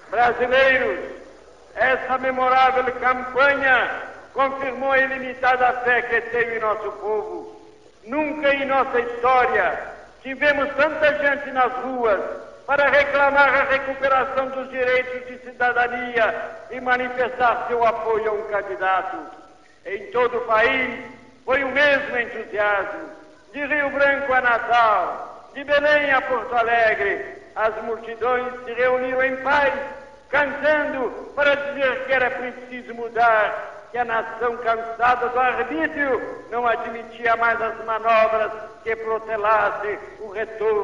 Brasileiros, essa memorável campanha confirmou a ilimitada fé que tenho em nosso povo. Nunca em nossa história tivemos tanta gente nas ruas para reclamar a recuperação dos direitos de cidadania e manifestar seu apoio a um candidato. Em todo o país foi o mesmo entusiasmo. De Rio Branco a Natal, de Belém a Porto Alegre, as multidões se reuniram em paz, cantando para dizer que era preciso mudar, que a nação cansada do arbítrio não admitia mais as manobras que protelassem o retorno